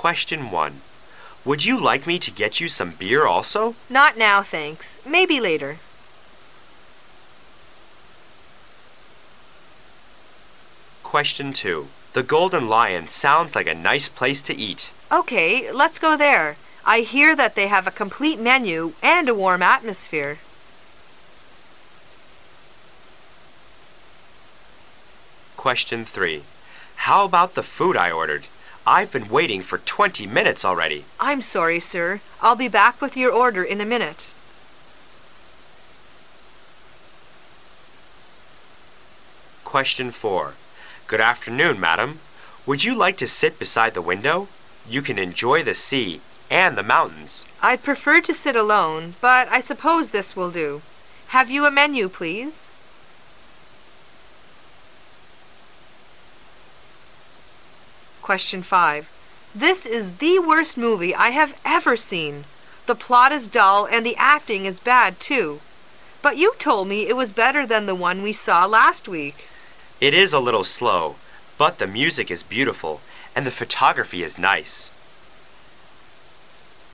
Question 1. Would you like me to get you some beer also? Not now, thanks. Maybe later. Question 2. The Golden Lion sounds like a nice place to eat. Okay, let's go there. I hear that they have a complete menu and a warm atmosphere. Question 3. How about the food I ordered? I've been waiting for 20 minutes already. I'm sorry, sir. I'll be back with your order in a minute. Question 4. Good afternoon, madam. Would you like to sit beside the window? You can enjoy the sea and the mountains. I'd prefer to sit alone, but I suppose this will do. Have you a menu, please? Question 5. This is the worst movie I have ever seen. The plot is dull and the acting is bad too. But you told me it was better than the one we saw last week. It is a little slow, but the music is beautiful and the photography is nice.